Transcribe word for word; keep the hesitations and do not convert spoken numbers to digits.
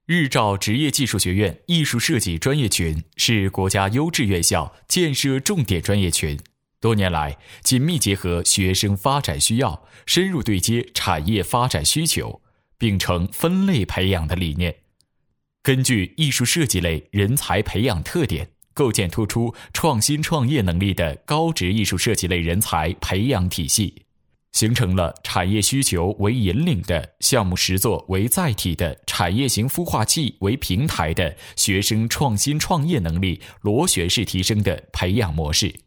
日照职业技术学院艺术设计专业群是国家优质院校建设重点专业群，多年来紧密结合学生发展需要，深入对接产业发展需求，秉承分类培养的理念。根据艺术设计类人才培养特点，构建突出创新创业能力的高职艺术设计类人才培养体系，形成了产业需求为引领的、项目实作为载体的、产业型孵化器为平台的学生创新创业能力螺旋式提升的培养模式。